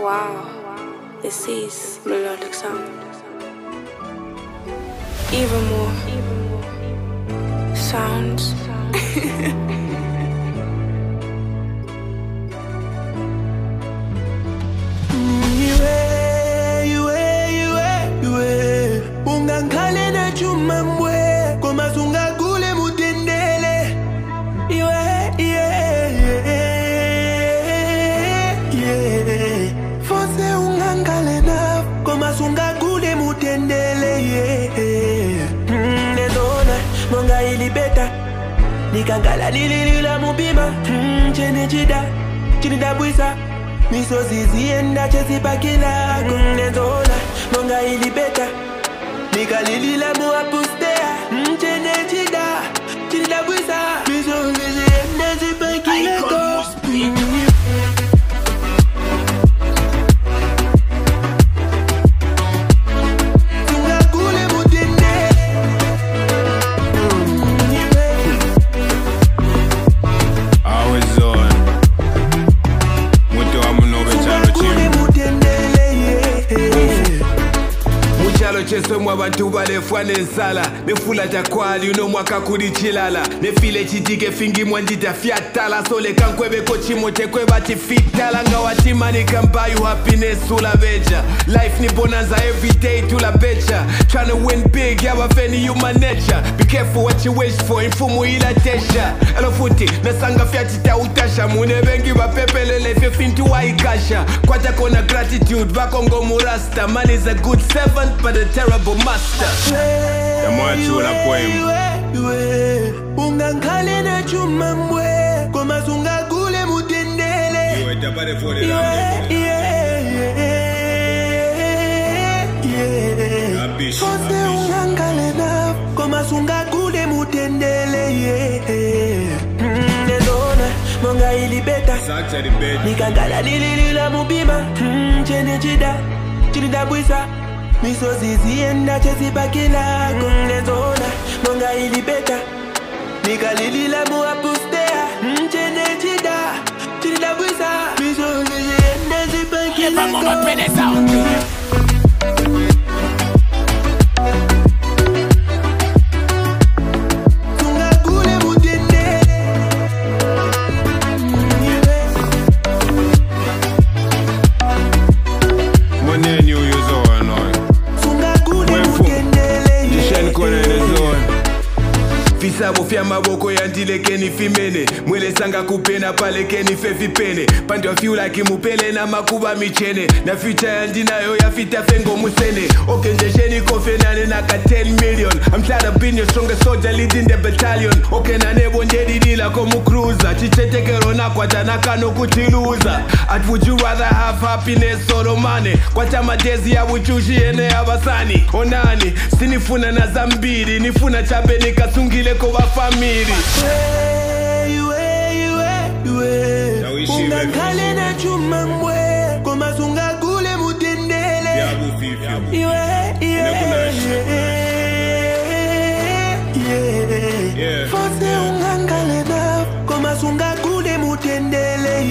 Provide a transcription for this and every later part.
wow, this is melodic sound. Even more sounds. Ungankale na chuma mwe koma sunga kule mutendele. Fose ungankale na koma sunga kule mutendele. Nezona monga ilibeta nikangala nililila mubima. Chene chida chinida buisa miso zizienda chezipakila. Nezona monga ilibeta nikalilila muapustea. Chene chida chinida buisa miso zizienda chezipakila. Cheso mwa bantu balefwa nensala nefula takwali uno mwaka kuli chilala nefile chitike fingi mwandita fiatala sole kankwebe kochimote kweba tifitala nga watimani kambayu happiness ula beja life ni bonanza everyday tula becha tryna win big yaba feni human nature be careful what you wish for infumu ila tesha alofuti nasanga fiatita utasha mune bengi bapepelele fintu waikasha kwata kona gratitude bakongo murasta man is a good servant but a terrible master. Yamwachula poem. Ungankale na chuma mwe koma sunga kule mutendele. Fose ungankale na koma sunga kule mutendele. Nezona monga ilibeta nikangala nililila mubima. Chene chida chinida buisa miso zizienda chezipakila. Nezona monga ilibeta nikalilila muapustea. Chene chida chinida buisa miso zizienda chezipakila. Fisabo fya maboko yandile keni fimene mwele sanga kupena pale keni fefipene pandi wa fiula kimupele na makuba michene na future yandinayo ya fita fengo musene okenje sheni kofenane na ka 10 million. I'm tired of being your strongest soldier leading the battalion. Okena nebo njedi dila komu cruiser chichete rona kwa tanaka no kutiluza. At would you rather have happiness or money? Kwa chama dezi ya wuchushi ene ya basani onani sinifuna na zambiri nifuna chabe nikasungile kwa family. Ungankale na chuma mwe koma sunga kule mutendele. Fose ungankale na koma sunga kule mutendele.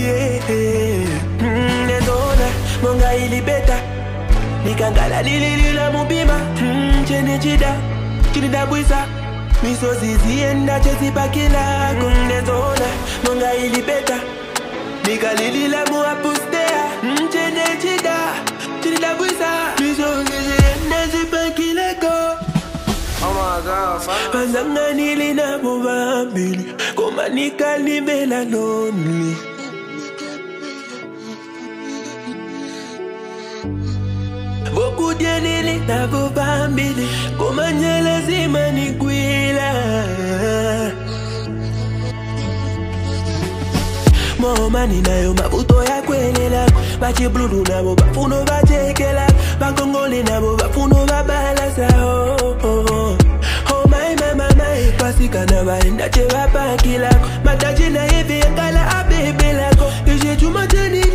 Nezona monga ilibeta nikangala nililila mubima. Chene chida chinida buisa miso zizienda chezipakila. Nezona monga ilibeta nikalilila muapustea. Chene chida chinida buisa miso zizienda chezipakila. Oh my God, fuck. Panzanga nilina mubambili koma nikalibela lonely. Boku dienili na mubambili koma nyela zima nigwila. Momani nayo mabuto ya kwelela bachi blulu nabo bafuno bachekela bakongole nabo bafuno babalasa. Oh my mama my pasika na baenda cheba pakila mataji na hivi ngala abebe lako ije chuma cheni